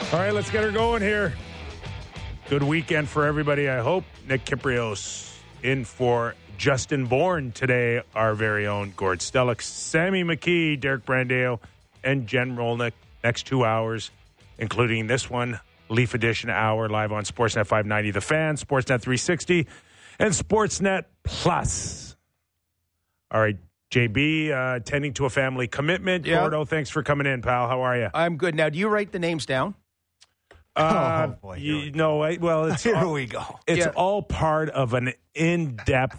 All right, let's get her going here. Good weekend for everybody, I hope. Nick Kyprios in for Justin Bourne today, our very own Gord Stellix, Sammy McKee, Derek Brandeo, and Jen Rolnick. Next 2 hours, including this one, Leaf Edition Hour, live on Sportsnet 590 The Fan, Sportsnet 360, and Sportsnet Plus. All right, JB, tending to a family commitment. Yeah. Gordo, thanks for coming in, pal. How are you? I'm good. Now, do you write the names down? Here we go. It's Here all, we go. It's all part of an in-depth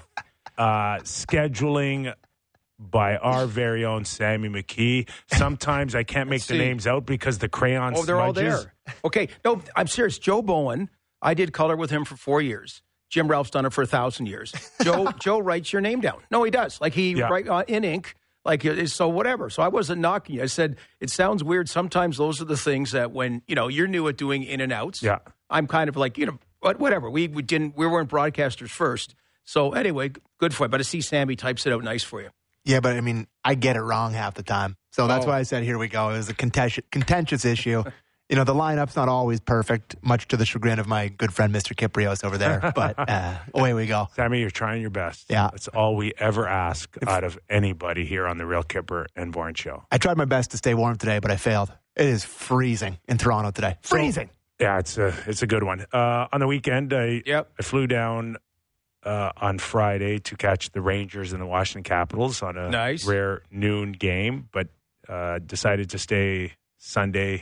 scheduling by our very own Sammy McKee. Sometimes I can't make the names out because the crayon smudges. They're all there. Okay. No, I'm serious. Joe Bowen, I did color with him for 4 years. Jim Ralph's done it for 1,000 years. Joe writes your name down. No, he does. Like he write in ink. Like, so whatever. So I wasn't knocking you. I said, it sounds weird. Sometimes those are the things that when, you're new at doing in and outs. Yeah. I'm kind of like, but whatever. We weren't broadcasters first. So anyway, good for you. But I see Sammy types it out nice for you. Yeah, but I mean, I get it wrong half the time. So that's why I said, here we go. It was a contentious issue. The lineup's not always perfect, much to the chagrin of my good friend, Mr. Kyprios over there. But away we go. Sammy, you're trying your best. Yeah. That's all we ever ask out of anybody here on the Real Kipper and Bourne Show. I tried my best to stay warm today, but I failed. It is freezing in Toronto today. Freezing. Yeah, it's a good one. On the weekend, I flew down on Friday to catch the Rangers and the Washington Capitals on a rare noon game, but decided to stay Sunday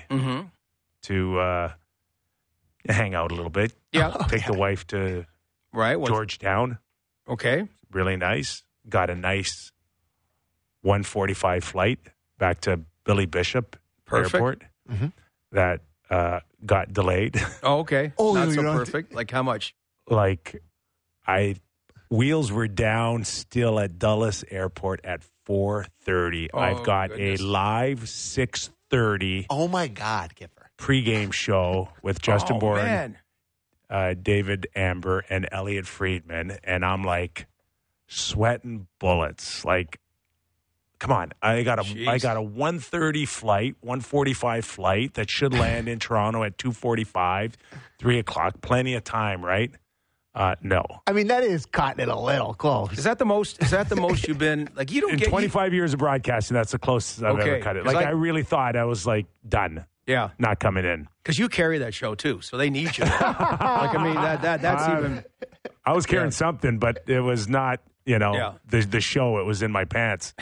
to hang out a little bit. Yeah. Take the wife to Georgetown. Okay. Really nice. Got a nice 1:45 flight back to Billy Bishop Airport. Mm-hmm. That got delayed. Oh, okay. Not so perfect. Like how much? Wheels were down still at Dulles Airport at 4:30. I've got a live 6:30. Oh my God, Kipper. Pregame show with Justin Bourne, Man. David Amber, and Elliot Friedman, and I'm like sweating bullets. Like, come on, I got a 1:30 flight, 1:45 flight that should land in Toronto at 2:45, 3 o'clock. Plenty of time, right? No. I mean, that is cutting it a little close. Is that the most you've been like? You don't in get 25 years of broadcasting. That's the closest I've ever cut it. Like I really thought I was like done. Yeah, not coming in because you carry that show too, so they need you. That's even. I was carrying something, but it was not. The show. It was in my pants.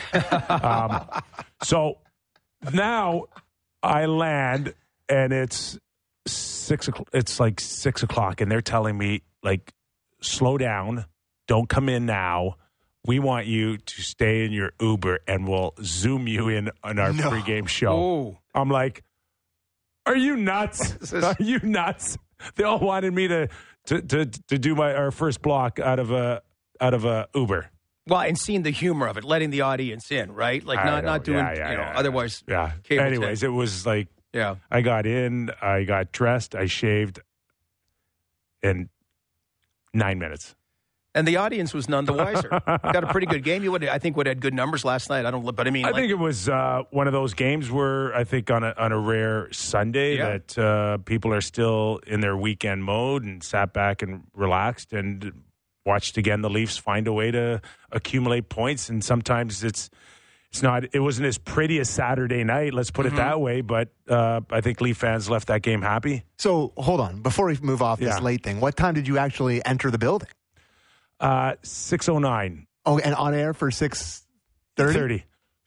So now I land and it's 6 o'clock. It's like 6 o'clock, and they're telling me like, slow down, don't come in now. We want you to stay in your Uber, and we'll Zoom you in on our pregame show. Oh. I'm like, are you nuts? Are you nuts? They all wanted me to do our first block out of a Uber. Well, and seeing the humor of it, letting the audience in, right? Like not doing otherwise. Yeah. Anyways, it was like I got in, I got dressed, I shaved in 9 minutes. And the audience was none the wiser. Got a pretty good game. I think had good numbers last night. I think it was one of those games where I think on a rare Sunday that people are still in their weekend mode and sat back and relaxed and watched again the Leafs find a way to accumulate points. And sometimes it wasn't as pretty as Saturday night, let's put it that way, but I think Leaf fans left that game happy. So hold on, before we move off this late thing, what time did you actually enter the building? 6:09. Oh, and on air for 6:30?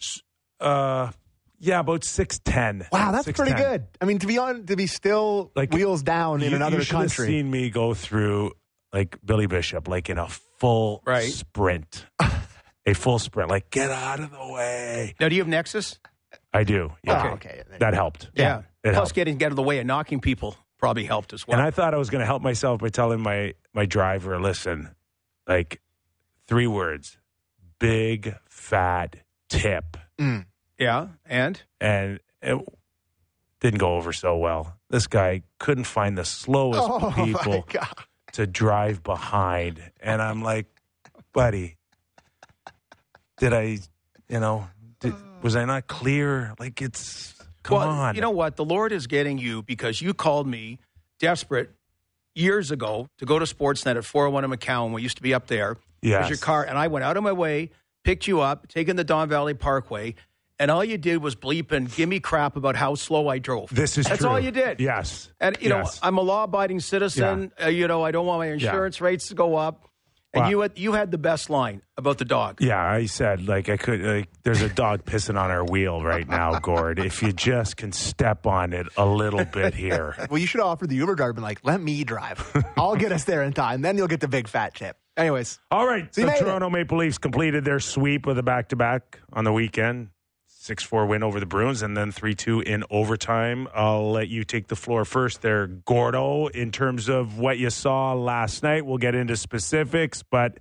About 6:10. Wow, that's pretty good. I mean, to be still like wheels down in another country. You should have seen me go through like Billy Bishop, like in a full sprint. A full sprint, like get out of the way. Now, do you have Nexus? I do. Yeah. Okay. That helped. Yeah. Plus, helped. getting out of the way and knocking people probably helped as well. And I thought I was going to help myself by telling my driver, listen, like 3 words, big fat tip. Yeah, and it didn't go over so well. This guy couldn't find the slowest people to drive behind. And I'm like, buddy, was I not clear? Like, it's Come on. You know what? The Lord is getting you because you called me desperate years ago to go to Sportsnet at 401 in McCowan. We used to be up there. Yes. Your car, and I went out of my way, picked you up, taken the Don Valley Parkway, and all you did was bleep and give me crap about how slow I drove. That's true. all you did. Yes. And, you know, I'm a law-abiding citizen. Yeah. You know, I don't want my insurance rates to go up. And you had the best line about the dog. Yeah, I said, there's a dog pissing on our wheel right now, Gord. If you just can step on it a little bit here. Well, you should have offered the Uber driver, let me drive. I'll get us there in time. Then you'll get the big fat tip. Anyways. All right. So the Toronto Maple Leafs completed their sweep with a back-to-back on the weekend. 6-4 win over the Bruins, and then 3-2 in overtime. I'll let you take the floor first there, Gordo, in terms of what you saw last night. We'll get into specifics, but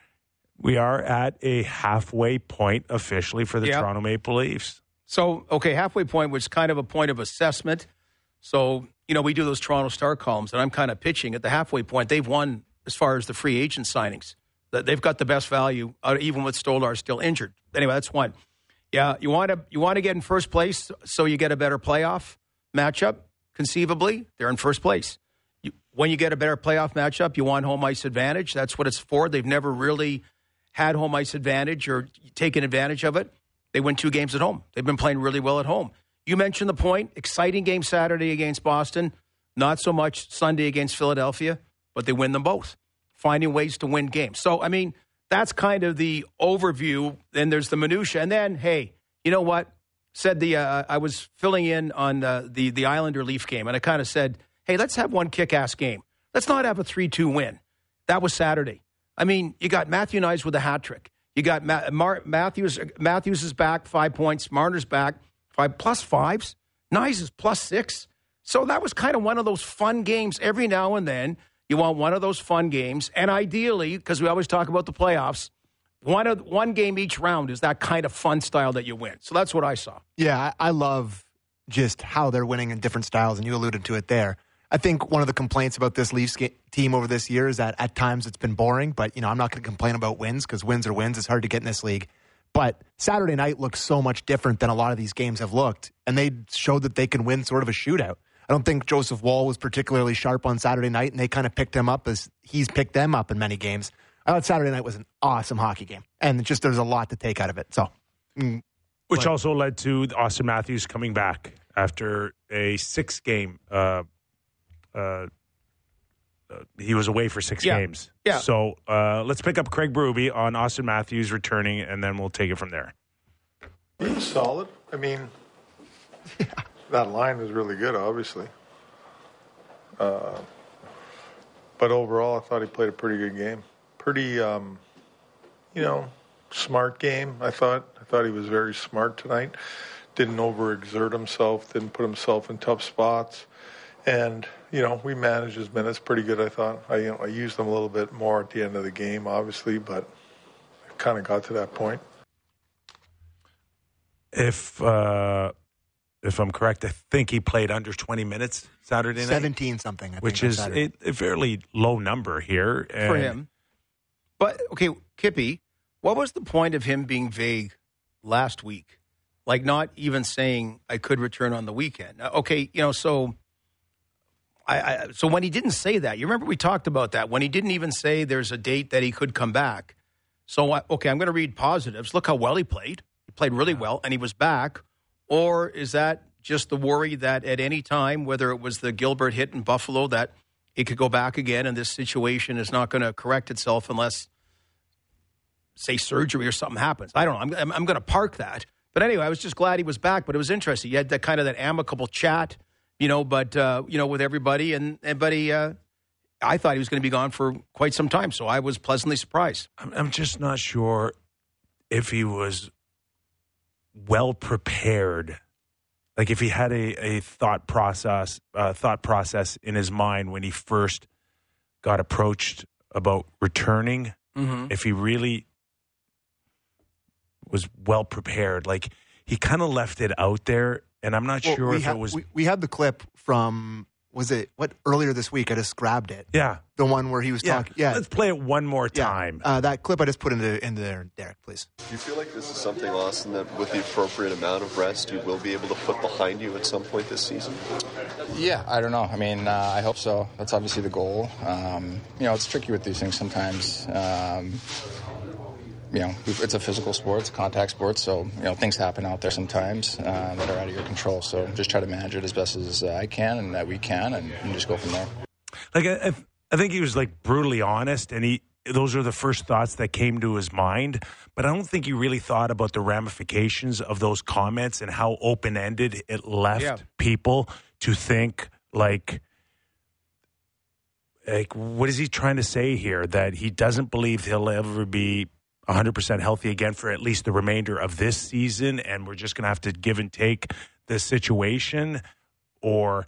we are at a halfway point officially for the Toronto Maple Leafs. So, okay, halfway point was kind of a point of assessment. So, you know, we do those Toronto Star columns, and I'm kind of pitching at the halfway point. They've won as far as the free agent signings. They've got the best value, even with Stolar still injured. Anyway, that's one. Yeah, you want to get in first place so you get a better playoff matchup. Conceivably, they're in first place. When you get a better playoff matchup, you want home ice advantage. That's what it's for. They've never really had home ice advantage or taken advantage of it. They win 2 games at home. They've been playing really well at home. You mentioned the point. Exciting game Saturday against Boston. Not so much Sunday against Philadelphia, but they win them both. Finding ways to win games. So, I mean, that's kind of the overview. Then there's the minutia. And then, hey, you know what? Said I was filling in on the Islander Leaf game, and I kind of said, hey, let's have one kick-ass game. Let's not have a 3-2 win. That was Saturday. I mean, you got Matthew Knies with a hat trick. You got Matthews is back, 5 points. Marner's back, 5 plus 5s. Knies is plus 6. So that was kind of one of those fun games every now and then. You want one of those fun games, and ideally, because we always talk about the playoffs, one game each round is that kind of fun style that you win. So that's what I saw. Yeah, I love just how they're winning in different styles, and you alluded to it there. I think one of the complaints about this Leafs team over this year is that at times it's been boring, but you know I'm not going to complain about wins because wins are wins. It's hard to get in this league. But Saturday night looks so much different than a lot of these games have looked, and they showed that they can win sort of a shootout. I don't think Joseph Woll was particularly sharp on Saturday night, and they kind of picked him up as he's picked them up in many games. I thought Saturday night was an awesome hockey game, and just there's a lot to take out of it. So, which also led to Austin Matthews coming back after a 6-game. He was away for 6 games. Yeah. So let's pick up Craig Berube on Austin Matthews returning, and then we'll take it from there. He was solid. I mean, that line was really good, obviously. But overall, I thought he played a pretty good game. Pretty, smart game. I thought he was very smart tonight. Didn't overexert himself. Didn't put himself in tough spots. And, we managed his minutes pretty good, I thought. I used them a little bit more at the end of the game, obviously, but it kind of got to that point. If I'm correct, I think he played under 20 minutes Saturday night. 17 something, I think. Which is a fairly low number here. For him. But, okay, Kippy, what was the point of him being vague last week? Like not even saying I could return on the weekend. Okay, so when he didn't say that, you remember we talked about that, when he didn't even say there's a date that he could come back. So, I'm going to read positives. Look how well he played. He played really well, and he was back. Or is that just the worry that at any time, whether it was the Gilbert hit in Buffalo, that it could go back again and this situation is not going to correct itself unless, say, surgery or something happens? I don't know. I'm going to park that. But anyway, I was just glad he was back. But it was interesting. You had that kind of that amicable chat, with everybody. I thought he was going to be gone for quite some time. So I was pleasantly surprised. I'm just not sure if he was well prepared, like if he had a thought process in his mind when he first got approached about returning, if he really was well prepared. Like he kind of left it out there, and I'm not sure if it was. We had the clip from was it earlier this week? I just grabbed it. Yeah. The one where he was talking. Yeah. Let's play it one more time. That clip I just put into there, Derek, please. Do you feel like this is something, Austin, that with the appropriate amount of rest, you will be able to put behind you at some point this season? Yeah, I don't know. I mean, I hope so. That's obviously the goal. It's tricky with these things sometimes. It's a physical sport, it's a contact sport, so, things happen out there sometimes that are out of your control. So just try to manage it as best as I can and that we can and just go from there. Like, I think he was, brutally honest, and those are the first thoughts that came to his mind. But I don't think he really thought about the ramifications of those comments and how open-ended it left people to think, like, what is he trying to say here? That he doesn't believe he'll ever be 100% healthy again for at least the remainder of this season, and we're just going to have to give and take the situation? Or,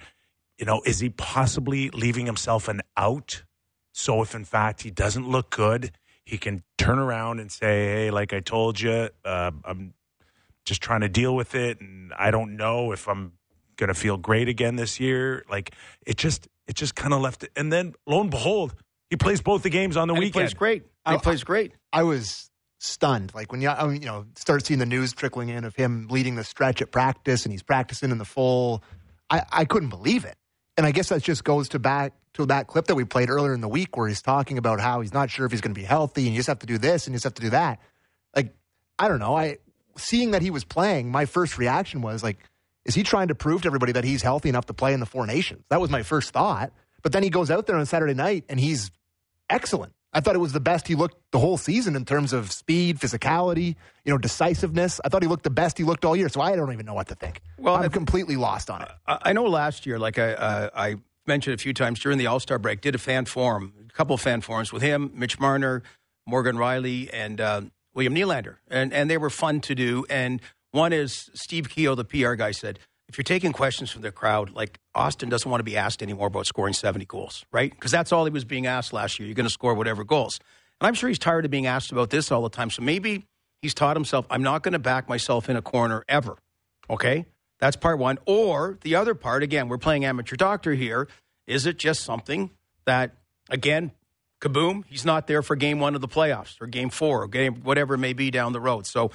is he possibly leaving himself an out? So if, in fact, he doesn't look good, he can turn around and say, hey, like I told you, I'm just trying to deal with it, and I don't know if I'm going to feel great again this year. Like, it just kind of left it. And then, lo and behold, he plays both the games on the weekend. He plays great. I was stunned. Like when you start seeing the news trickling in of him leading the stretch at practice and he's practicing in the full, I couldn't believe it. And I guess that just goes back to that clip that we played earlier in the week where he's talking about how he's not sure if he's going to be healthy and you just have to do this and you just have to do that. Like, I don't know. Seeing that he was playing, my first reaction was like, is he trying to prove to everybody that he's healthy enough to play in the Four Nations? That was my first thought. But then he goes out there on Saturday night and he's excellent. I thought it was the best he looked the whole season in terms of speed, physicality, decisiveness. I thought he looked the best he looked all year, so I don't even know what to think. Well, I'm completely lost on it. I know last year, like I mentioned a few times during the All-Star break, did a couple of fan forums with him, Mitch Marner, Morgan Riley, and William Nylander. And they were fun to do. And one is Steve Keogh, the PR guy, said, if you're taking questions from the crowd, like Austin doesn't want to be asked anymore about scoring 70 goals, right? Because that's all he was being asked last year. You're going to score whatever goals. And I'm sure he's tired of being asked about this all the time. So maybe he's taught himself, I'm not going to back myself in a corner ever, okay? That's part one. Or the other part, again, we're playing amateur doctor here. Is it just something that, again, kaboom, he's not there for game one of the playoffs or game four or game whatever it may be down the road. So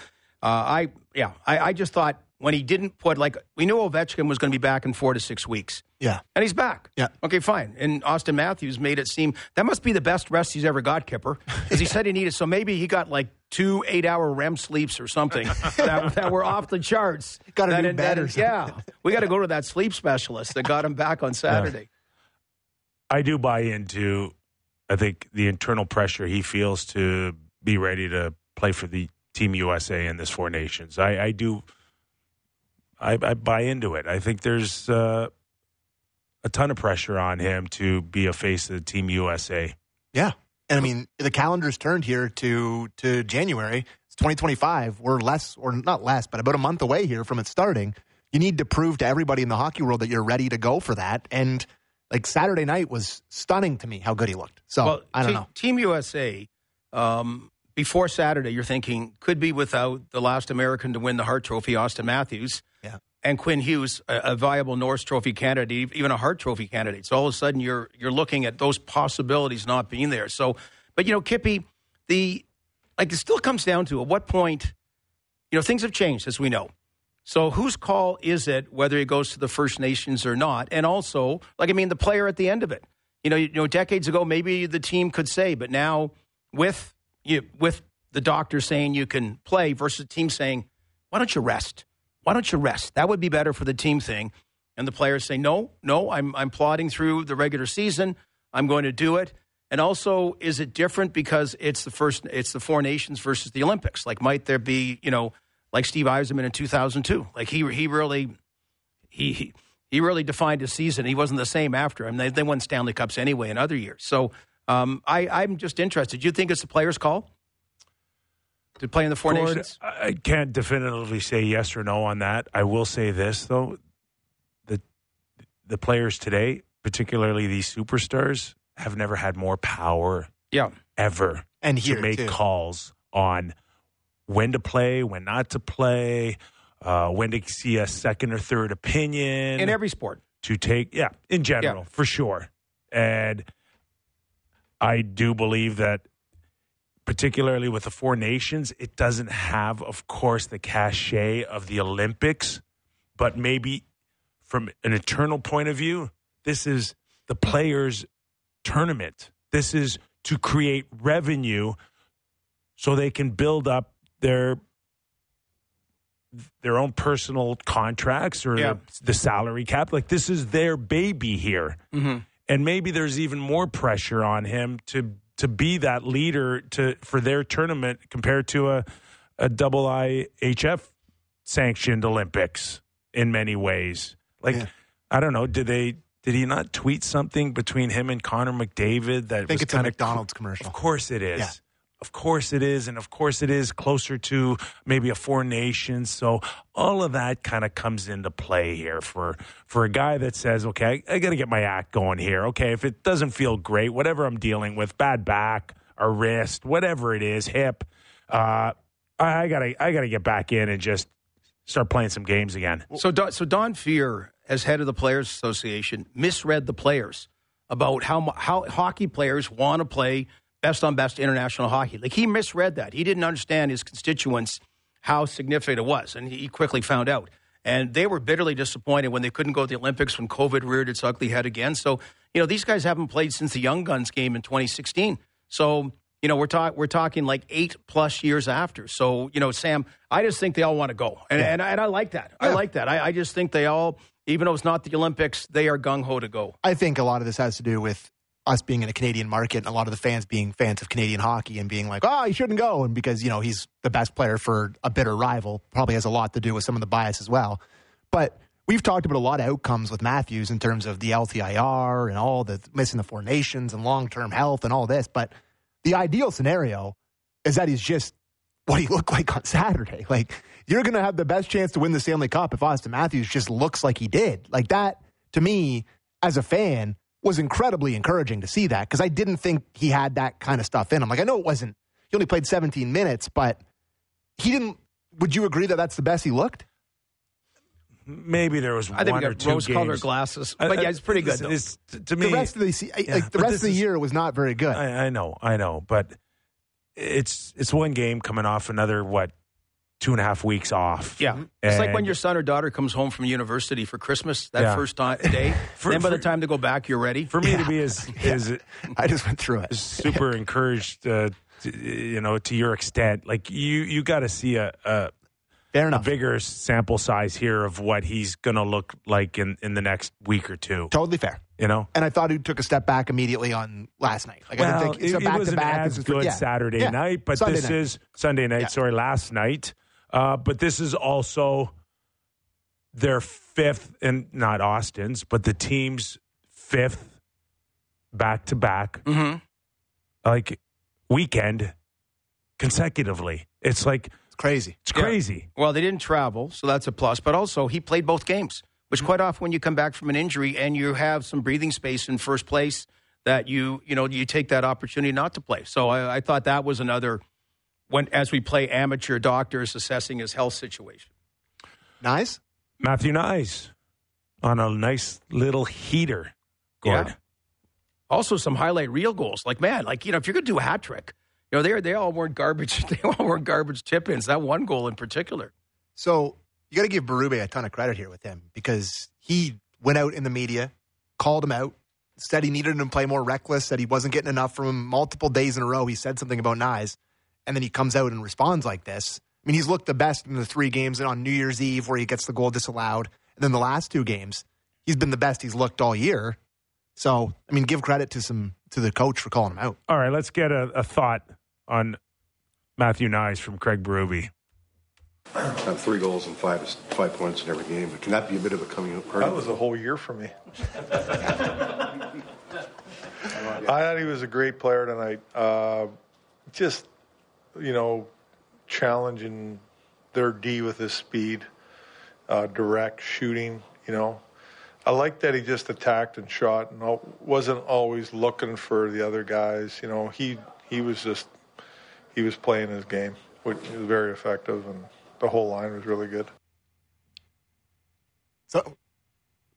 I just thought, when he didn't put, we knew Ovechkin was going to be back in 4 to 6 weeks. Yeah. And he's back. Yeah. Okay, fine. And Austin Matthews made it seem, that must be the best rest he's ever got, Kipper, because he said he needed, so maybe he got 2 8-hour REM sleeps or something that were off the charts. Got a new bed or something. Yeah. We got to go to that sleep specialist that got him back on Saturday. I do buy into, I think, the internal pressure he feels to be ready to play for the Team USA in this Four Nations. I do. I buy into it. I think there's a ton of pressure on him to be a face of the Team USA. Yeah. And I mean, the calendar's turned here to January. It's 2025. We're not less, but about a month away here from it starting. You need to prove to everybody in the hockey world that you're ready to go for that. And Saturday night was stunning to me how good he looked. So I don't know. Team USA, before Saturday, you're thinking could be without the last American to win the Hart Trophy, Austin Matthews. Yeah. And Quinn Hughes, a viable Norris Trophy candidate, even a Hart Trophy candidate. So all of a sudden you're looking at those possibilities not being there. So, but Kippy, it still comes down to at what point, things have changed as we know. So whose call is it whether he goes to the First Nations or not? And also, the player at the end of it. Decades ago maybe the team could say, but now with the doctor saying you can play versus the team saying, why don't you rest? Why don't you rest? That would be better for the team thing. And the players say, no, I'm plodding through the regular season. I'm going to do it. And also, is it different because it's the Four Nations versus the Olympics? Might there be, like Steve Yzerman in 2002? He really defined his season. He wasn't the same after him. They won Stanley Cups anyway in other years. So I'm just interested. Do you think it's the player's call to play in the Four Nations? I can't definitively say yes or no on that. I will say this, though. The players today, particularly these superstars, have never had more power ever and to make calls on when to play, when not to play, when to see a second or third opinion. In every sport. to take, in general, for sure. And I do believe that, particularly with the Four Nations, it doesn't have, of course, the cachet of the Olympics, but maybe from an eternal point of view, this is the players' tournament. This is to create revenue so they can build up their own personal contracts or the salary cap. Like, this is their baby here. Mm-hmm. And maybe there's even more pressure on him to be that leader for their tournament compared to a IIHF sanctioned Olympics in many ways. Like, I don't know, did he not tweet something between him and Connor McDavid that I think it's a McDonald's commercial? Of course it is. Yeah. Of course it is, and of course it is closer to maybe a Four Nations. So all of that kind of comes into play here for a guy that says, okay, I got to get my act going here. Okay, if it doesn't feel great, whatever I'm dealing with, bad back, a wrist, whatever it is, hip, I gotta get back in and just start playing some games again. So Don Fehr, as head of the Players Association, misread the players about how hockey players want to play best on best international hockey. Like, he misread that. He didn't understand his constituents, how significant it was, and he quickly found out. And they were bitterly disappointed when they couldn't go to the Olympics when COVID reared its ugly head again. So, these guys haven't played since the Young Guns game in 2016. So, we're talking like 8+ years after. So, Sam, I just think they all want to go. And I like that. Yeah. I like that. I just think they all, even though it's not the Olympics, they are gung-ho to go. I think a lot of this has to do with us being in a Canadian market and a lot of the fans being fans of Canadian hockey and being like, he shouldn't go. And because, he's the best player for a bitter rival, probably has a lot to do with some of the bias as well. But we've talked about a lot of outcomes with Matthews in terms of the LTIR and all the missing the Four Nations and long-term health and all this. But the ideal scenario is that he's just what he looked like on Saturday. Like, you're going to have the best chance to win the Stanley Cup if Austin Matthews just looks like he did. Like, that, to me, as a fan, was incredibly encouraging to see that, because I didn't think he had that kind of stuff in him. Like, I know it wasn't, he only played 17 minutes, but he didn't, would you agree that that's the best he looked? Maybe there was I think one or two rose-colored glasses. But it's pretty good, though. To me, the rest of the year was not very good. I know. But it's one game coming off another, 2.5 weeks off. Yeah. It's like when your son or daughter comes home from university for Christmas, that first day. Then by the time to go back, you're ready. For me to be as I just went through it. Super encouraged, to your extent. Like, you got to see a bigger sample size here of what he's going to look like in the next week or two. Totally fair. And I thought he took a step back immediately on last night. Like, I didn't think it wasn't as good Saturday night, but this is Sunday night. Yeah. Sorry, last night. But this is also their fifth, and not Austin's, but the team's fifth back-to-back, weekend consecutively. It's like, it's crazy. It's crazy. Well, they didn't travel, so that's a plus. But also, he played both games, which quite often when you come back from an injury and you have some breathing space in first place, that you take that opportunity not to play. So I thought that was another, as we play amateur doctors assessing his health situation. Nice. Matthew Nyes on a nice little heater. Gord. Yeah. Also some highlight reel goals. Like, man, if you're going to do a hat trick, they all weren't garbage. They all weren't garbage tip-ins. That one goal in particular. So you got to give Berube a ton of credit here with him, because he went out in the media, called him out, said he needed him to play more reckless, said he wasn't getting enough from him. Multiple days in a row, he said something about Nyes, and then he comes out and responds like this. I mean, he's looked the best in the 3 games on New Year's Eve where he gets the goal disallowed. And then the last 2 games, he's been the best he's looked all year. So, I mean, give credit to the coach for calling him out. All right, let's get a thought on Matthew Nyes from Craig Berube. I have 3 goals and 5 points in every game. But can that be a bit of a coming out party? That was a whole year for me. I thought he was a great player tonight. Just, challenging their D with his speed, direct shooting, I like that he just attacked and shot and wasn't always looking for the other guys. He was playing his game, which was very effective, and the whole line was really good. So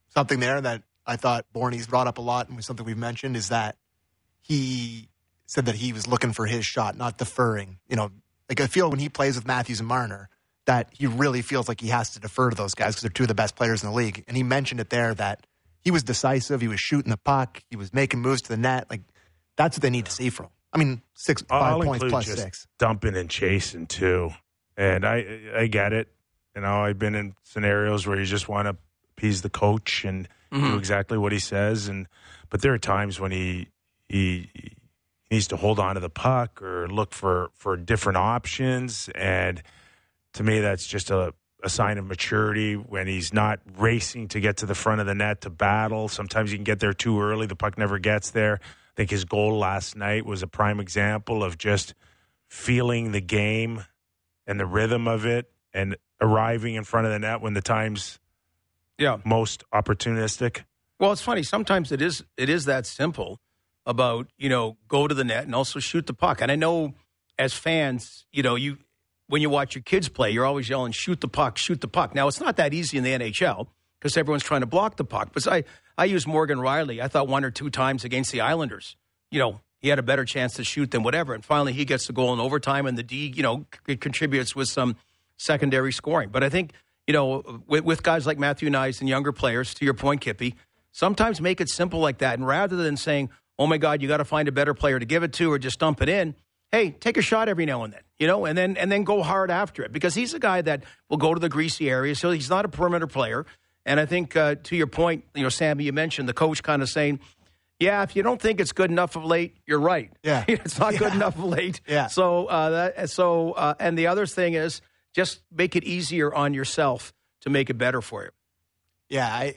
something there that I thought Borny's brought up a lot and was something we've mentioned is that he said that he was looking for his shot, not deferring. Like I feel when he plays with Matthews and Marner that he really feels like he has to defer to those guys because they're two of the best players in the league. And he mentioned it there that he was decisive. He was shooting the puck. He was making moves to the net. Like, that's what they need to see from him. I mean, 5 points plus just 6. Dumping and chasing, too. And I get it. I've been in scenarios where you just want to appease the coach and do exactly what he says. But there are times when he needs to hold on to the puck or look for different options. And to me, that's just a sign of maturity when he's not racing to get to the front of the net to battle. Sometimes you can get there too early. The puck never gets there. I think his goal last night was a prime example of just feeling the game and the rhythm of it and arriving in front of the net when the time's most opportunistic. Well, it's funny. Sometimes it is that simple about, go to the net and also shoot the puck. And I know as fans, when you watch your kids play, you're always yelling, shoot the puck, shoot the puck. Now, it's not that easy in the NHL because everyone's trying to block the puck. But I use Morgan Rielly. I thought 1 or 2 times against the Islanders, he had a better chance to shoot than whatever. And finally, he gets the goal in overtime, and the D, it contributes with some secondary scoring. But I think, with guys like Matthew Knies and younger players, to your point, Kippy, sometimes make it simple like that. And rather than saying, oh, my God, you got to find a better player to give it to or just dump it in, hey, take a shot every now and then, and then go hard after it. Because he's a guy that will go to the greasy areas, so he's not a perimeter player. And I think, to your point, Sammy, you mentioned the coach kind of saying, yeah, if you don't think it's good enough of late, you're right. Yeah. It's not good enough of late. Yeah. So, and the other thing is just make it easier on yourself to make it better for you. Yeah,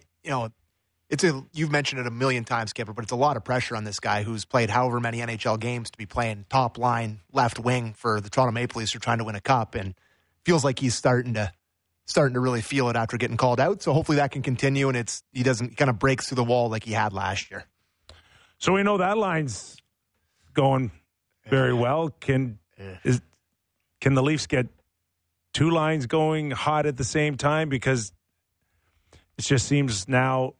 you've mentioned it a million times, Kipper, but it's a lot of pressure on this guy who's played however many NHL games to be playing top line left wing for the Toronto Maple Leafs who are trying to win a cup, and feels like he's starting to really feel it after getting called out. So hopefully that can continue, and he kind of breaks through the wall like he had last year. So we know that line's going very well. Can the Leafs get 2 lines going hot at the same time? Because it just seems now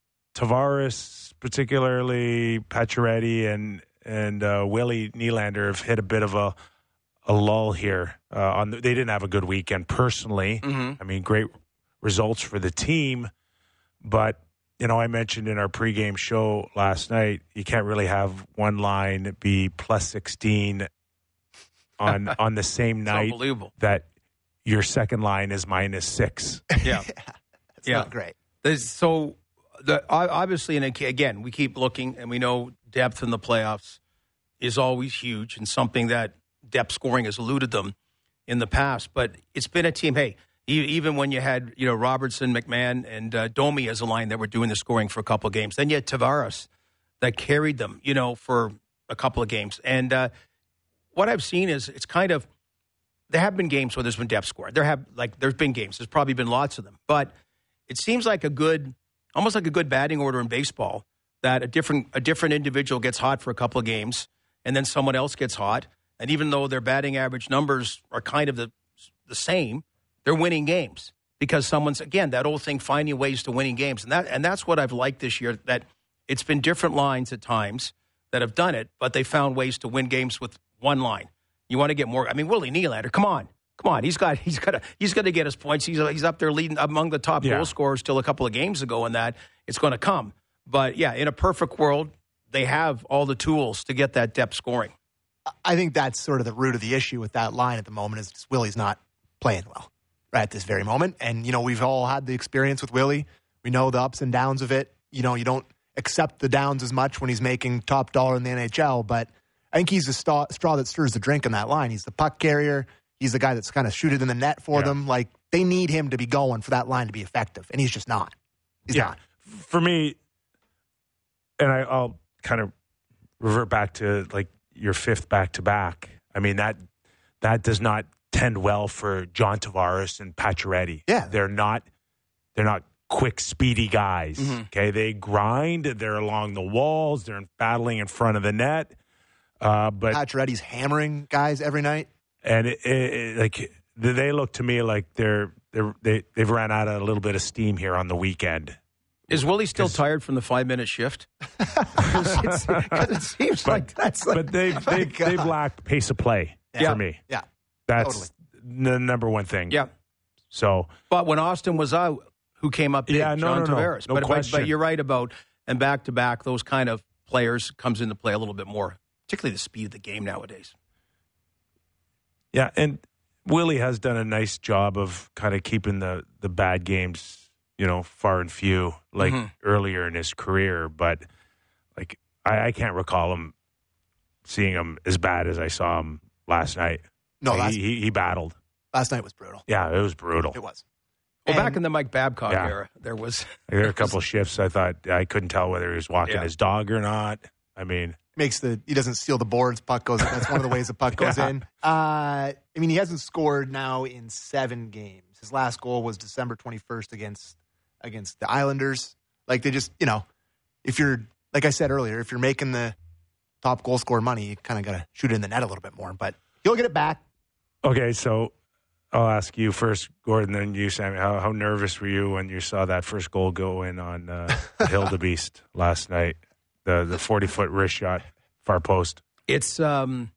Tavares, particularly Pacioretty and Willie Nylander have hit a bit of a lull here. They didn't have a good weekend personally. I mean, great results for the team, but I mentioned in our pregame show last night, you can't really have one line be plus 16 on the same night that your second line is minus 6. Yeah. It's not great. Obviously, and again, we keep looking, and we know depth in the playoffs is always huge and something that depth scoring has eluded them in the past. But it's been a team, hey, even when you had Robertson, McMahon, and Domi as a line that were doing the scoring for a couple of games. Then you had Tavares that carried them, for a couple of games. And what I've seen is it's kind of there have been games where there's been depth scoring. There's been games. There's probably been lots of them. But it seems like almost like a good batting order in baseball that a different individual gets hot for a couple of games and then someone else gets hot. And even though their batting average numbers are kind of the same, they're winning games because someone's, again, that old thing, finding ways to winning games. And that's what I've liked this year, that it's been different lines at times that have done it, but they found ways to win games with one line. You want to get more. I mean, Willie Nylander, come on. He's got to get his points. He's up there leading among the top goal scorers still a couple of games ago, and that it's going to come. But yeah, in a perfect world, they have all the tools to get that depth scoring. I think that's sort of the root of the issue with that line at the moment is Willie's not playing well right at this very moment. And, we've all had the experience with Willie. We know the ups and downs of it. You don't accept the downs as much when he's making top dollar in the NHL, but I think he's the straw that stirs the drink on that line. He's the puck carrier. He's the guy that's kind of shooted in the net for them. Like, they need him to be going for that line to be effective, and he's just not. He's not. For me, and I'll kind of revert back to, like, your 5th back-to-back. I mean, that does not tend well for John Tavares and Pacioretty. Yeah. They're not quick, speedy guys. Okay, they grind. They're along the walls. They're battling in front of the net. But Pacioretty's hammering guys every night. And they look to me like they've ran out of a little bit of steam here on the weekend. Is Willie still tired from the 5-minute shift? Because it seems like that's like... But they've lacked pace of play for me. Yeah. That's the number one thing. Yeah. So, but when Austin was out, who came up big? John Tavares. No question. But you're right about, and back-to-back, those kind of players comes into play a little bit more, particularly the speed of the game nowadays. Yeah, and Willie has done a nice job of kind of keeping the bad games, far and few, like earlier in his career. But like I can't recall seeing him as bad as I saw him last night. No, he battled. Last night was brutal. Yeah, it was brutal. It was. Well, back in the Mike Babcock era, there were a couple of shifts. I thought I couldn't tell whether he was walking his dog or not. I mean, he doesn't steal the boards. Puck goes. That's one of the ways the puck goes in. He hasn't scored now in 7 games. His last goal was December 21st against the Islanders. Like they just, if you're, like I said earlier, if you're making the top goal scorer money, you kind of got to shoot it in the net a little bit more. But he'll get it back. Okay, so I'll ask you first, Gordon, then you, Sammy. How nervous were you when you saw that first goal go in on Hildebeest last night? The 40-foot wrist shot, far post. It's the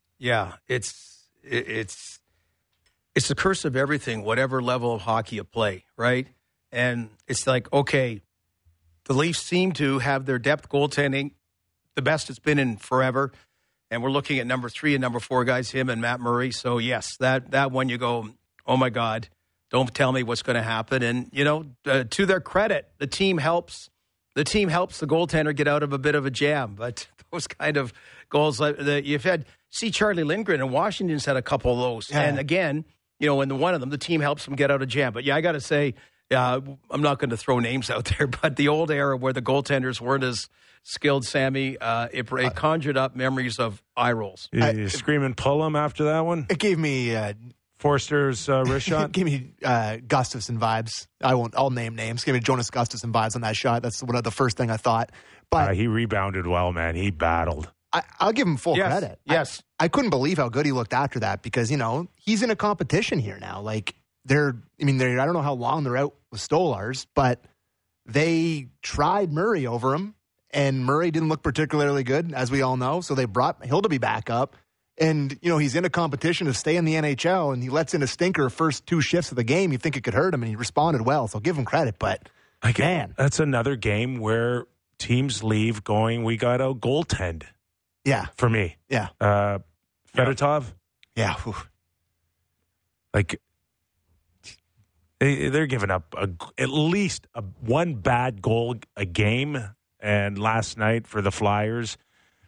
curse of everything, whatever level of hockey you play, right? And it's like, okay, the Leafs seem to have their depth goaltending, the best it's been in forever. And we're looking at number 3 and number 4 guys, him and Matt Murray. So, yes, that one you go, oh, my God, don't tell me what's going to happen. And, to their credit, the team helps the goaltender get out of a bit of a jam. But those kind of goals, you've had, Charlie Lindgren in Washington's had a couple of those. Yeah. And, again, in one of them, the team helps them get out of jam. But, yeah, I got to say, I'm not going to throw names out there, but the old era where the goaltenders weren't as skilled, Sammy, it conjured up memories of eye rolls. You scream and pull him after that one? It gave me Forster's wrist shot? It gave me Gustafsson vibes. I'll name names. It gave me Jonas Gustafsson vibes on that shot. That's the first thing I thought. But he rebounded well, man. He battled. I'll give him full credit. Yes. I couldn't believe how good he looked after that because, he's in a competition here now. Like, I don't know how long they're out with Stolars, but they tried Murray over him. And Murray didn't look particularly good, as we all know. So they brought Hildeby back up. And, he's in a competition to stay in the NHL, and he lets in a stinker first 2 shifts of the game. You think it could hurt him, and he responded well. So give him credit. But, man. That's another game where teams leave going, we got to goaltend. Yeah. For me. Yeah. Fedotov? Yeah. Like, they're giving up at least one bad goal a game. And last night for the Flyers,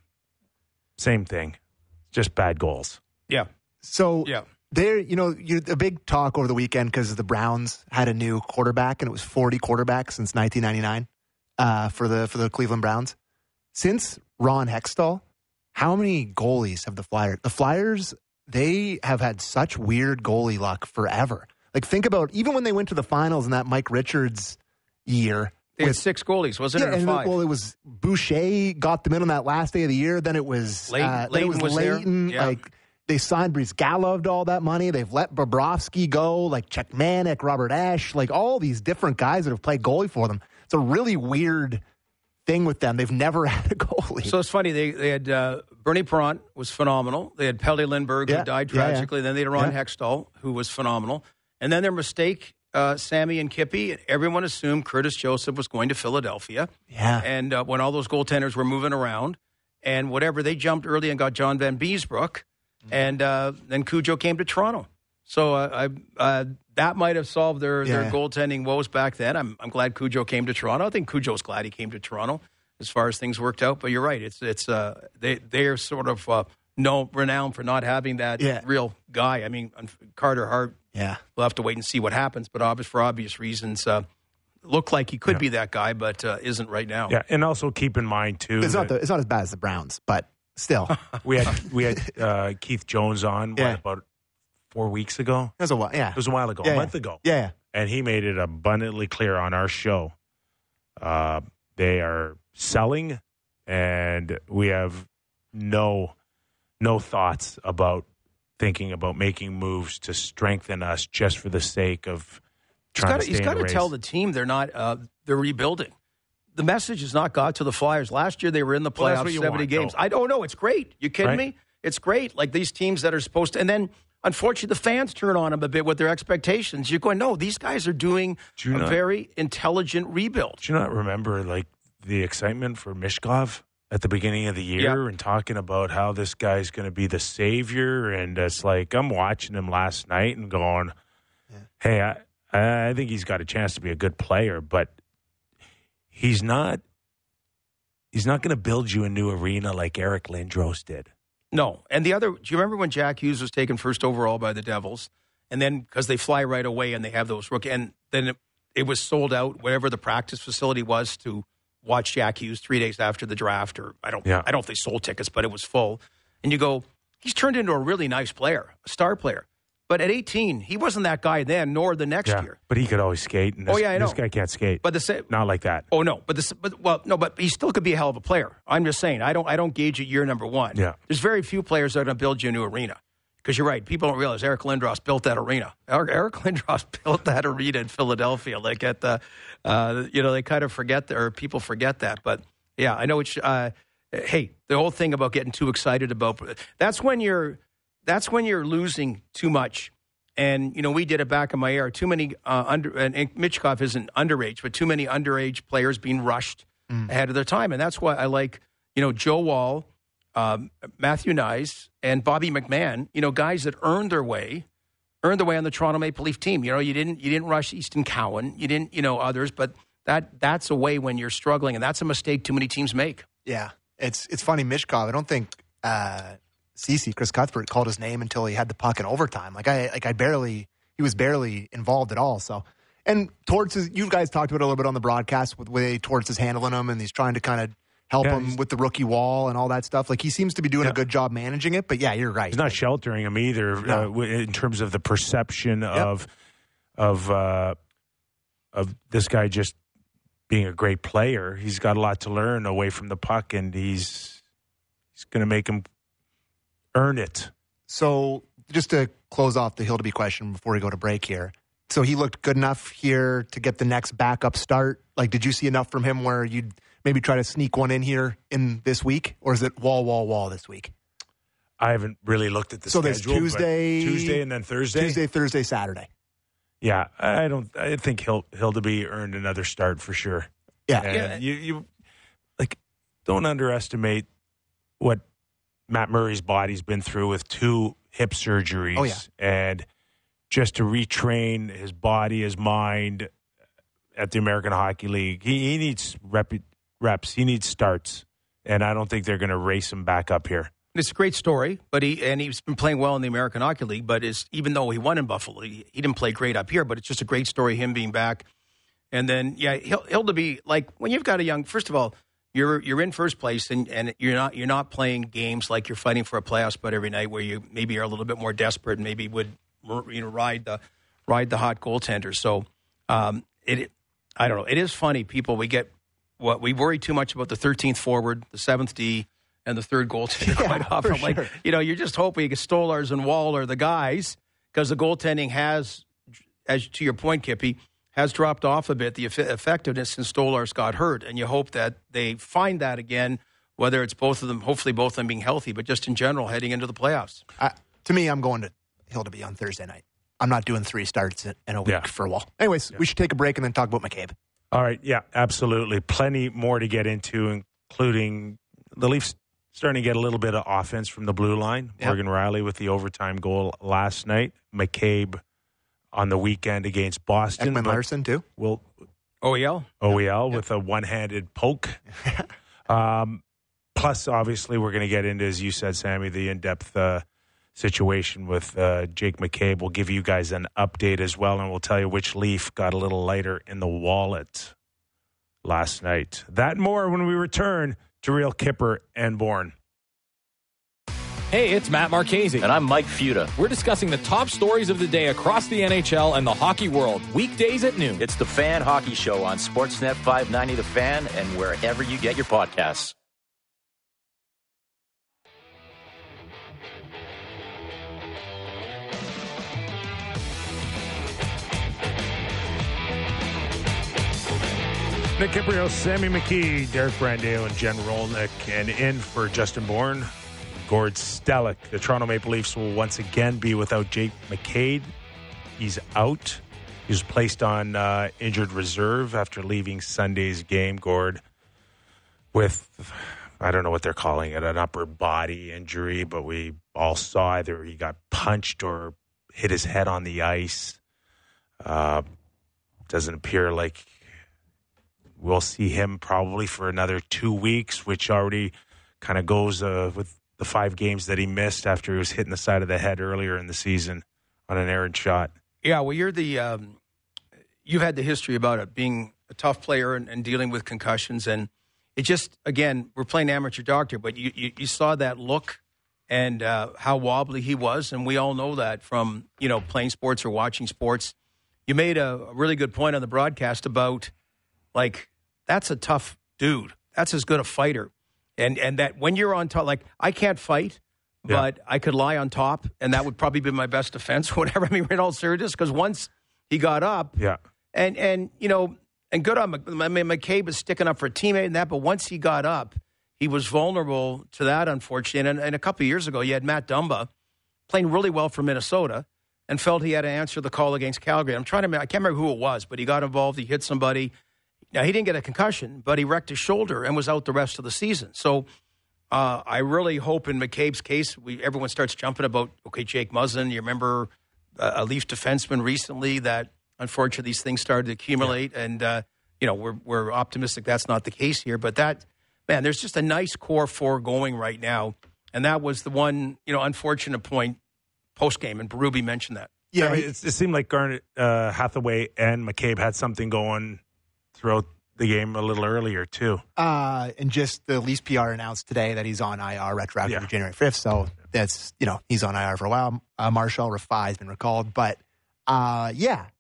same thing. Just bad goals. Yeah. So there, a big talk over the weekend because the Browns had a new quarterback, and it was 40 quarterbacks since 1999 for the Cleveland Browns. Since Ron Hextall, how many goalies have the Flyers? The Flyers, they have had such weird goalie luck forever. Like, think about even when they went to the finals in that Mike Richards year. They had 6 goalies, wasn't it? Or 5? Well, it was Boucher got them in on that last day of the year. Then it was Leighton. Was Leighton. Yeah. Like, they signed Brizgalov loved all that money. They've let Bobrovsky go, like Chuck Manick, Robert Ashe, like all these different guys that have played goalie for them. It's a really weird thing with them. They've never had a goalie. So it's funny. They had Bernie Perrant was phenomenal. They had Pelle Lindbergh, who died tragically. Then they had Ron Hextall, who was phenomenal. And then their mistake, Sammy and Kippy, everyone assumed Curtis Joseph was going to Philadelphia. Yeah. And when all those goaltenders were moving around and whatever, they jumped early and got John Van Beesbrook. And then Cujo came to Toronto. So that might have solved their goaltending woes back then. I'm glad Cujo came to Toronto. I think Cujo's glad he came to Toronto as far as things worked out. But you're right. They're sort of renowned for not having that real guy. I mean, Carter Hart. Yeah, we'll have to wait and see what happens. But for obvious reasons, looked like he could be that guy, but isn't right now. Yeah, and also keep in mind too, it's not as bad as the Browns, but still, we had Keith Jones on about 4 weeks ago. It was a while. Yeah, it was a while ago, a month ago. Yeah, and he made it abundantly clear on our show. They are selling, and we have no thoughts about thinking about making moves to strengthen us just for the sake of He's got to tell the team they're not they're rebuilding. The message has not got to the Flyers. Last year they were in the playoffs, 70 games. I don't know. It's great. You kidding me? It's great. Like these teams that are supposed to, and then unfortunately the fans turn on them a bit with their expectations. You're going, no, these guys are doing a very intelligent rebuild. Do you not remember like the excitement for Mishkov at the beginning of the year and talking about how this guy's going to be the savior? And it's like, I'm watching him last night and going, hey, I think he's got a chance to be a good player, but he's not going to build you a new arena like Eric Lindros did. No. And do you remember when Jack Hughes was taken first overall by the Devils? And then because they fly right away and they have those rookie, and then it was sold out, whatever the practice facility was, to watch Jack Hughes 3 days after the draft, or I don't know if they sold tickets, but it was full. And you go, he's turned into a really nice player, a star player. But at 18, he wasn't that guy then, nor the next year. But he could always skate. And I know. This guy can't skate. But not like that. Oh no, but he still could be a hell of a player. I'm just saying, I don't gauge it year number one. Yeah. There's very few players that are going to build you a new arena. Because you're right, people don't realize Eric Lindros built that arena. Eric Lindros built that arena in Philadelphia. Like at the, they kind of forget that, or people forget that. But yeah, I know it's. Hey, the whole thing about getting too excited about that's when you're losing too much. And, we did it back in my era. Too many and Michkov isn't underage, but too many underage players being rushed ahead of their time. And that's why I like, Joe Woll, Matthew Nyes, and Bobby McMahon, guys that earned their way on the Toronto Maple Leaf team. You didn't rush Easton Cowan. You didn't, others, but that's a way when you're struggling, and that's a mistake too many teams make. Yeah. It's funny, Michkov, I don't think Chris Cuthbert called his name until he had the puck in overtime. He was barely involved at all. So, and you guys talked about it a little bit on the broadcast with the way Torts is handling him, and he's trying to kind of help him with the rookie wall and all that stuff. Like, he seems to be doing a good job managing it, but yeah, you're right. He's not sheltering him either in terms of the perception of this guy just being a great player. He's got a lot to learn away from the puck, and he's going to make him earn it. So just to close off the Hildeby question before we go to break here. So he looked good enough here to get the next backup start. Like, did you see enough from him where you'd maybe try to sneak one in here in this week? Or is it wall this week? I haven't really looked at the schedule. So there's Tuesday and then Thursday? Tuesday, Thursday, Saturday. Yeah, I think Hildeby earned another start for sure. Yeah. And you don't underestimate what Matt Murray's body's been through with 2 hip surgeries. Oh, yeah. And just to retrain his body, his mind at the American Hockey League, he needs reps. He needs starts. And I don't think they're going to race him back up here. It's a great story, but he's been playing well in the American Hockey League, but even though he won in Buffalo, he didn't play great up here, but it's just a great story, him being back. And then, Hildeby, like, when you've got a young, first of all, you're in first place, and you're not playing games like you're fighting for a playoff spot every night, where you maybe are a little bit more desperate and maybe would ride the hot goaltender. So I don't know. It is funny, people. We worry too much about the 13th forward, the 7th D, and the third goaltender quite often. Sure. Like, you're just hoping Stolarz and Wall are the guys, because the goaltending has, as to your point, Kippy, has dropped off a bit, the effectiveness since Stolarz got hurt. And you hope that they find that again, whether it's both of them, hopefully both of them being healthy, but just in general heading into the playoffs. To me, I'm going to Hildeby on Thursday night. I'm not doing 3 starts in a week for a while. Anyways, we should take a break and then talk about McCabe. All right. Yeah, absolutely. Plenty more to get into, including the Leafs starting to get a little bit of offense from the blue line. Yep. Morgan Riley with the overtime goal last night. McCabe on the weekend against Boston. Ekman Larson, too. OEL with a one-handed poke. Plus, obviously, we're going to get into, as you said, Sammy, the in-depth situation with Jake McCabe. We'll give you guys an update as well, and we'll tell you which Leaf got a little lighter in the wallet last night. That and more when we return to Real Kipper and Bourne. Hey, it's Matt Marchese. And I'm Mike Futa. We're discussing the top stories of the day across the NHL and the hockey world, weekdays at noon. It's the Fan Hockey Show on Sportsnet 590 The Fan and wherever you get your podcasts. Nick Kypreos, Sammy McKee, Derek Brandale, and Jen Rolnick. And in for Justin Bourne, Gord Stellick. The Toronto Maple Leafs will once again be without Jake McCabe. He's out. He was placed on injured reserve after leaving Sunday's game, Gord, with, I don't know what they're calling it, an upper body injury, but we all saw either he got punched or hit his head on the ice. Doesn't appear like we'll see him probably for another 2 weeks, which already kind of goes with the 5 games that he missed after he was hitting the side of the head earlier in the season on an errant shot. Yeah, well, you're the you've had the history about it being a tough player and dealing with concussions, and it just, again, we're playing amateur doctor, but you saw that look and how wobbly he was, and we all know that from playing sports or watching sports. You made a really good point on the broadcast about, like, that's a tough dude. That's as good a fighter. And that when you're on top, like, I can't fight, but I could lie on top, and that would probably be my best defense, whatever. I mean, in all seriousness, because once he got up, and good on McCabe was sticking up for a teammate and that, but once he got up, he was vulnerable to that, unfortunately. And a couple of years ago, you had Matt Dumba playing really well for Minnesota and felt he had to answer the call against Calgary. I can't remember who it was, but he got involved. He hit somebody. Now, he didn't get a concussion, but he wrecked his shoulder and was out the rest of the season. So I really hope in McCabe's case, everyone starts jumping about, okay, Jake Muzzin, you remember a Leaf defenseman recently that unfortunately these things started to accumulate, and we're optimistic that's not the case here. But there's just a nice core 4 going right now, and that was the one unfortunate point post game, and Berube mentioned that. Yeah, I mean, it seemed like Garnet Hathaway and McCabe had something going throughout the game a little earlier too. And just the Leafs PR announced today that he's on IR retroactive to January 5th. So that's he's on IR for a while. Marshall Rafai has been recalled, but I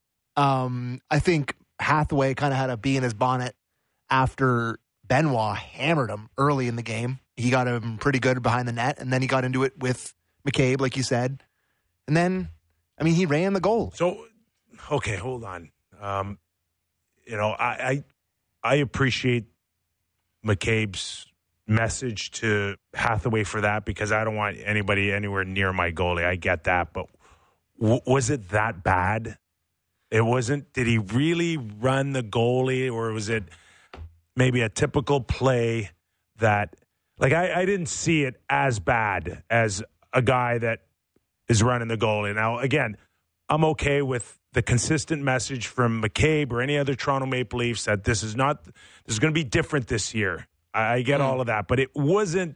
think Hathaway kind of had a bee in his bonnet after Benoit hammered him early in the game. He got him pretty good behind the net, and then he got into it with McCabe, like you said. And then, I mean, he ran the goal. So, okay, hold on. I appreciate McCabe's message to Hathaway for that, because I don't want anybody anywhere near my goalie. I get that. But was it that bad? It wasn't. Did he really run the goalie, or was it maybe a typical play that, like, I didn't see it as bad as a guy that is running the goalie. Now, again, I'm okay with the consistent message from McCabe or any other Toronto Maple Leafs that this is going to be different this year. I get all of that, but it wasn't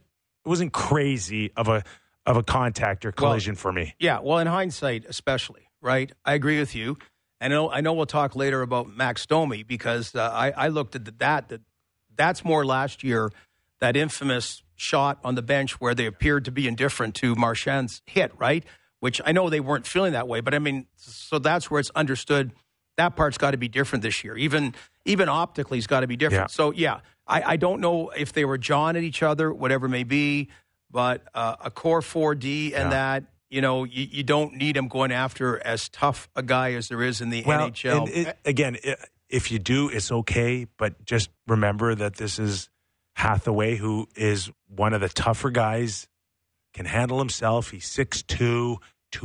crazy of a contact or collision for me. Yeah, well, in hindsight, especially, right? I agree with you. And I know we'll talk later about Max Domi, because I looked at that's more last year, that infamous shot on the bench where they appeared to be indifferent to Marchand's hit, right? Which I know they weren't feeling that way, but I mean, so that's where it's understood that part's got to be different this year. Even optically, it's got to be different. Yeah. So, I don't know if they were jawing at each other, whatever it may be, but a core 4D and that, you don't need him going after as tough a guy as there is in the NHL. Again, if you do, it's okay, but just remember that this is Hathaway, who is one of the tougher guys, can handle himself. He's 6'2",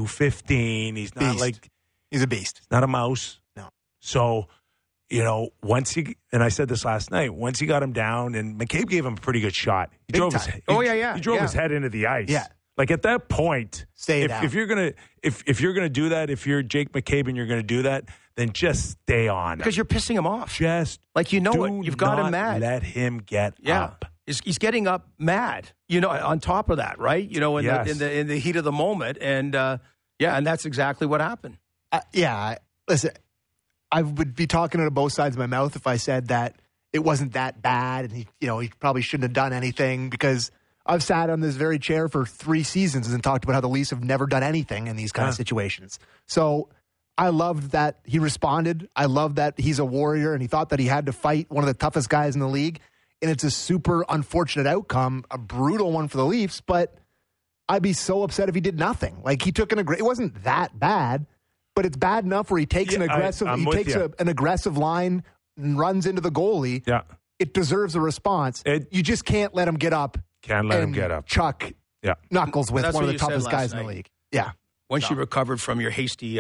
215. He's not he's a beast. He's not a mouse. No. So, once and I said this last night, once he got him down, and McCabe gave him a pretty good shot. He drove his head into the ice. Yeah. Like, at that point, stay down. If you're gonna do that, if you're Jake McCabe and you're gonna do that, then just stay on. Because you're pissing him off. Just you've got him mad. Let him get up. He's getting up mad. On top of that, right? In the heat of the moment, and and that's exactly what happened. Listen, I would be talking out of both sides of my mouth if I said that it wasn't that bad, and he probably shouldn't have done anything, because I've sat on this very chair for 3 seasons and talked about how the Leafs have never done anything in these kind of situations. So I loved that he responded. I love that he's a warrior, and he thought that he had to fight one of the toughest guys in the league. And it's a super unfortunate outcome, a brutal one for the Leafs, but I'd be so upset if he did nothing. Like, he took it wasn't that bad, but it's bad enough where he takes an aggressive line and runs into the goalie, it deserves a response. You just can't let him get up. Can't let him get up. Chuck knuckles with one of the toughest guys in the league. Yeah. Once you recovered from your hasty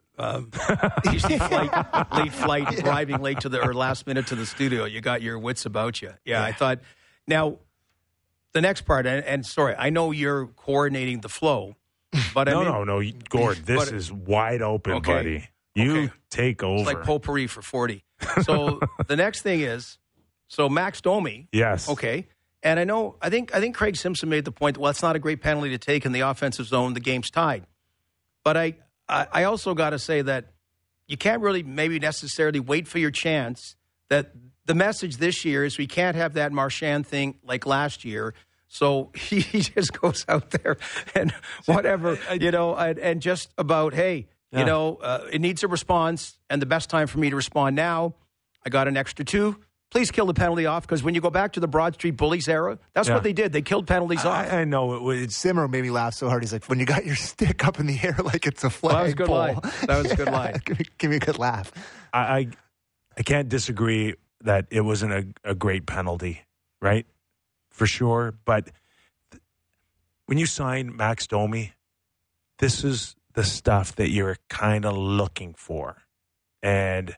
flight, late flight, arriving late or last minute to the studio, you got your wits about you. Yeah, I thought. Now, the next part, and sorry, I know you're coordinating the flow, but no, Gord, this is wide open, buddy. You take over. It's like potpourri for 40. So the next thing is, Max Domi. Yes. Okay. And I think Craig Simpson made the point, well, it's not a great penalty to take in the offensive zone. The game's tied. But I also got to say that you can't really maybe necessarily wait for your chance. That the message this year is we can't have that Marchand thing like last year. So he just goes out there and whatever, and just about, hey, it needs a response. And the best time for me to respond now, I got an extra 2. Please kill the penalty off, because when you go back to the Broad Street Bullies era, that's what they did. They killed penalties off. I know. Simmer made me laugh so hard. He's like, when you got your stick up in the air like it's a flag pole. That was a good line. Give me a good laugh. I can't disagree that it wasn't a great penalty, right? For sure. But when you sign Max Domi, this is the stuff that you're kind of looking for. And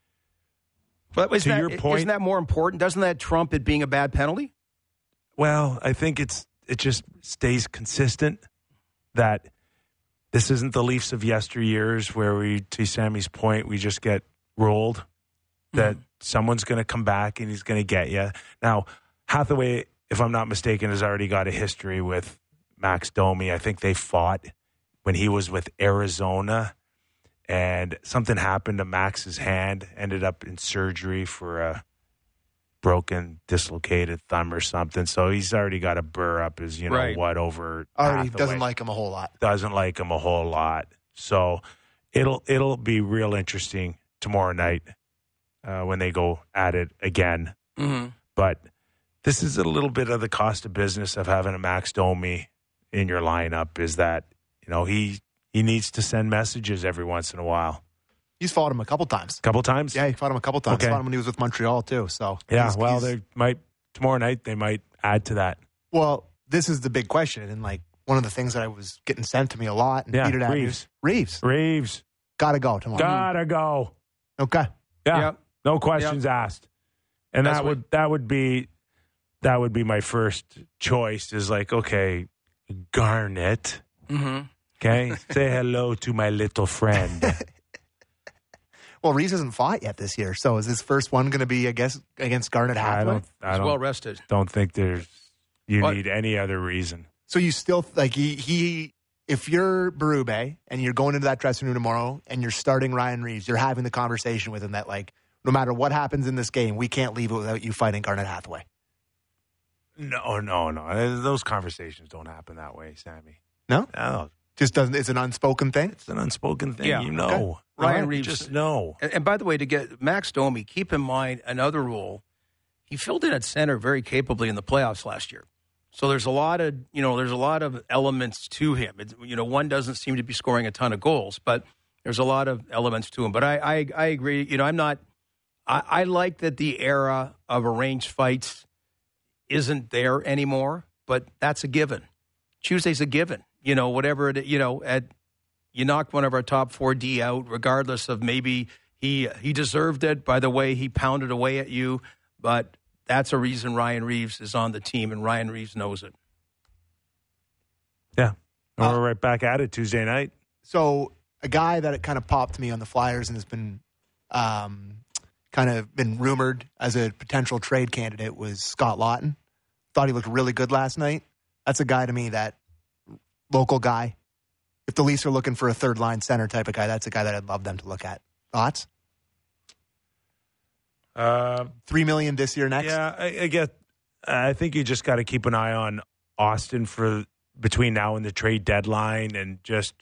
to your point, isn't that more important? Doesn't that trump it being a bad penalty? Well, I think it just stays consistent that this isn't the Leafs of yesteryears where to Sammy's point, we just get rolled, that someone's going to come back and he's going to get you. Now, Hathaway, if I'm not mistaken, has already got a history with Max Domi. I think they fought when he was with Arizona. And something happened to Max's hand, ended up in surgery for a broken, dislocated thumb or something. So he's already got a burr up his, over already Hathaway. Doesn't like him a whole lot. Doesn't like him a whole lot. So it'll be real interesting tomorrow night when they go at it again. Mm-hmm. But this is a little bit of the cost of business of having a Max Domi in your lineup, is that, he needs to send messages every once in a while. He's fought him a couple times. Couple times? Yeah, he fought him a couple times. Okay. He fought him when he was with Montreal, too. So they might, tomorrow night, they might add to that. Well, this is the big question. And, one of the things that I was getting sent to me a lot and tweeted at Reeves. Got to go tomorrow. Gotta go. Okay. Yeah. Yep. No questions asked. And that would be my first choice, is okay, Garnett. Mm-hmm. Okay, say hello to my little friend. Well, Reeves hasn't fought yet this year, so is his first one going to be, I guess, against Garnett Hathaway? He's well rested. Don't think you need any other reason. So you still if you're Berube and you're going into that dressing room tomorrow and you're starting Ryan Reeves, you're having the conversation with him that no matter what happens in this game, we can't leave it without you fighting Garnett Hathaway. No. Those conversations don't happen that way, Sammy. No? No. Just doesn't. It's an unspoken thing. It's an unspoken thing. Yeah. Okay. Ryan Reeves just know. And by the way, to get Max Domi, keep in mind another rule. He filled in at center very capably in the playoffs last year. So there's a lot of elements to him. One doesn't seem to be scoring a ton of goals, but there's a lot of elements to him. But I agree. I like that the era of arranged fights isn't there anymore, but that's a given. Tuesday's a given. Whatever it, you knocked one of our top 4D out, regardless of maybe he deserved it by the way he pounded away at you, but that's a reason Ryan Reeves is on the team, and Ryan Reeves knows it. Yeah. We're right back at it Tuesday night. So a guy that kind of popped me on the Flyers and has been kind of been rumored as a potential trade candidate was Scott Laughton. Thought he looked really good last night. That's a guy to me that local guy. If the Leafs are looking for a third-line center type of guy, that's a guy that I'd love them to look at. Thoughts? $3 million this year next? Yeah, I think you just got to keep an eye on Austin for between now and the trade deadline, and just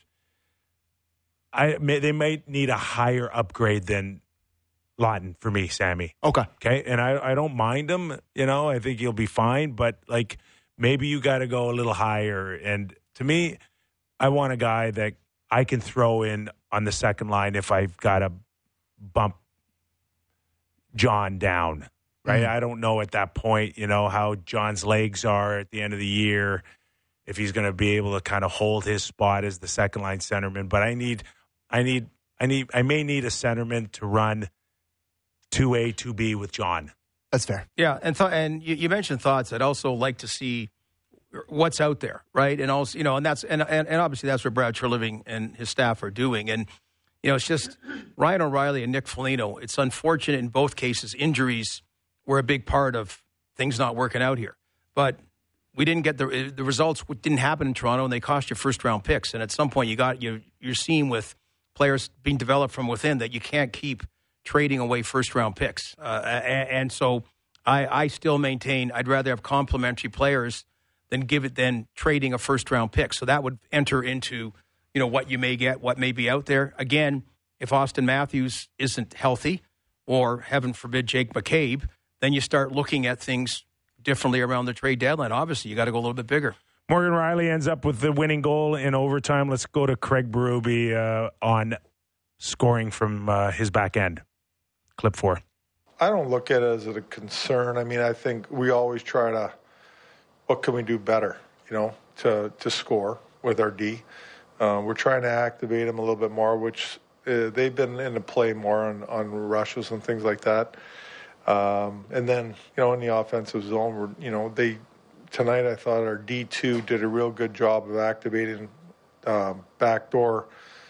they might need a higher upgrade than Laughton for me, Sammy. Okay, and I don't mind him. I think he'll be fine, but maybe you got to go a little higher. And to me, I want a guy that I can throw in on the second line if I've got to bump John down, right? I don't know at that point, how John's legs are at the end of the year, if he's going to be able to kind of hold his spot as the second line centerman. But I may need a centerman to run 2A, 2B with John. That's fair. Yeah, and you mentioned thoughts. I'd also like to see what's out there, right? And also, and that's and obviously that's what Brad Treliving and his staff are doing. And it's just Ryan O'Reilly and Nick Foligno. It's unfortunate in both cases. Injuries were a big part of things not working out here, but we didn't get the results. Didn't happen in Toronto, and they cost you first-round picks. And at some point, you're seeing with players being developed from within that you can't keep trading away first-round picks. And so I still maintain I'd rather have complementary players than trading a first-round pick. So that would enter into what you may get, what may be out there. Again, if Austin Matthews isn't healthy, or heaven forbid Jake McCabe, then you start looking at things differently around the trade deadline. Obviously, you got to go a little bit bigger. Morgan Rielly ends up with the winning goal in overtime. Let's go to Craig Berube on scoring from his back end. Clip 4. I don't look at it as a concern. I mean, I think we always try to, what can we do better, to score with our D. We're trying to activate them a little bit more, which they've been in the play more on rushes and things like that. And then, in the offensive zone, tonight I thought our D2 did a real good job of activating backdoor.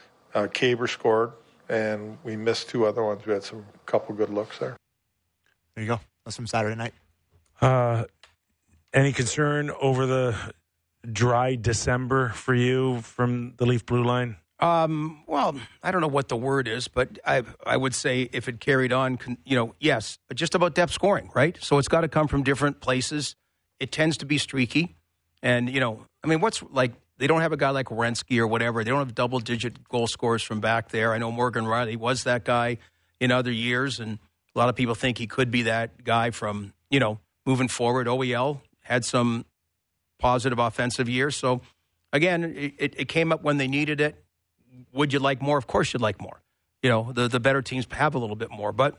Kaber scored, and we missed 2 other ones. We had some couple good looks there. There you go. That's from Saturday night. Any concern over the dry December for you from the Leaf Blue Line? Well, I don't know what the word is, but I would say if it carried on, yes, but just about depth scoring, right? So it's got to come from different places. It tends to be streaky. And, what's like, they don't have a guy like Werenski or whatever. They don't have double-digit goal scorers from back there. I know Morgan Rielly was that guy in other years, and a lot of people think he could be that guy from, moving forward. OEL had some positive offensive years. So, again, it came up when they needed it. Would you like more? Of course you'd like more. The better teams have a little bit more. But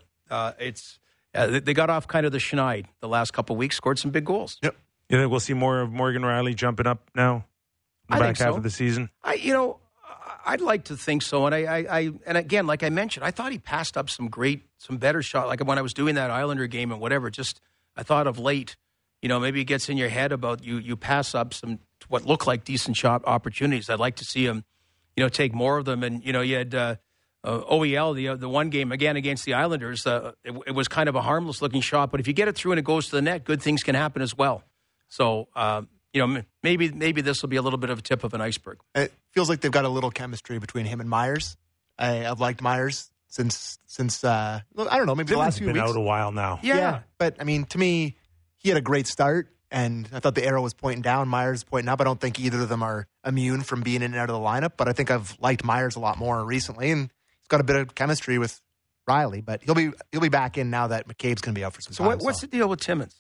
they got off kind of the schneid the last couple of weeks, scored some big goals. Yep. You think we'll see more of Morgan Rielly jumping up now in the back half of the season? I'd like to think so. And and again, like I mentioned, I thought he passed up some better shot. Like when I was doing that Islander game and whatever, just I thought of late, maybe it gets in your head about you pass up some what look like decent shot opportunities. I'd like to see him, take more of them. And, you had OEL, the one game, again, against the Islanders. It was kind of a harmless-looking shot. But if you get it through and it goes to the net, good things can happen as well. So, maybe this will be a little bit of a tip of an iceberg. It feels like they've got a little chemistry between him and Myers. I've liked Myers since I don't know, maybe the last few weeks. Been out a while now. Yeah. But, to me, he had a great start. And I thought the arrow was pointing down, Myers pointing up. I don't think either of them are immune from being in and out of the lineup, but I think I've liked Myers a lot more recently, and he's got a bit of chemistry with Rielly. But he'll be back in now that McCabe's going to be out for some time. So what's the deal with Timmins?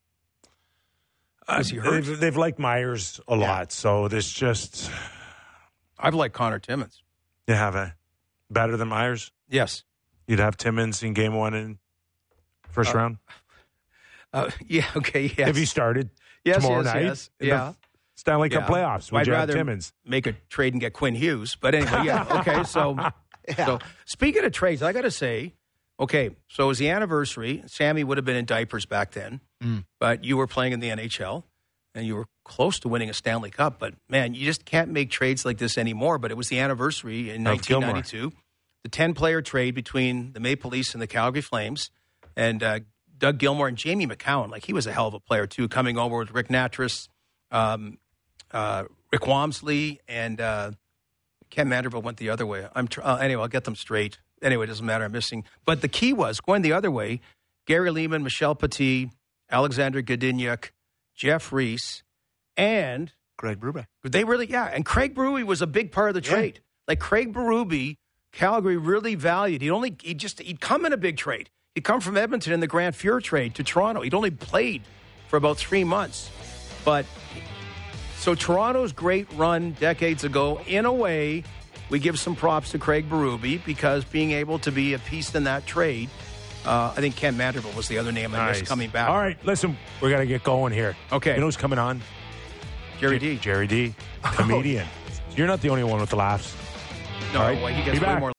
Was he hurt? They've liked Myers a lot, so there's just... I've liked Connor Timmins. You have better than Myers? Yes. You'd have Timmins in game 1 in first round? Yeah, okay, yes. If he started tomorrow night in the Stanley Cup playoffs, would you have Timmins? Make a trade and get Quinn Hughes. But anyway, okay, so speaking of trades, I got to say, okay, so it was the anniversary. Sammy would have been in diapers back then, but you were playing in the NHL, and you were close to winning a Stanley Cup. But, man, you just can't make trades like this anymore. But it was the anniversary in 1992. The 10-player trade between the Maple Leafs and the Calgary Flames, and Doug Gilmour and Jamie McCowan, like he was a hell of a player too, coming over with Rick Nattrass, Rick Wamsley, and Ken Manderville went the other way. Anyway, I'll get them straight. Anyway, it doesn't matter. I'm missing. But the key was going the other way. Gary Leeman, Michel Petit, Alexander Godinyak, Jeff Reese, and Craig Berube. They really, and Craig Berube was a big part of the trade. Like Craig Berube, Calgary really valued. He'd come in a big trade. He'd come from Edmonton in the Grant Fuhr trade to Toronto. He'd only played for about 3 months. But so Toronto's great run decades ago, in a way, we give some props to Craig Berube because being able to be a piece in that trade I think Ken Manderville was the other name I missed coming back. All right, listen, we got to get going here. Okay. You know who's coming on? Jerry D. Jerry D, comedian. You're not the only one with the laughs. No, all right? he gets way more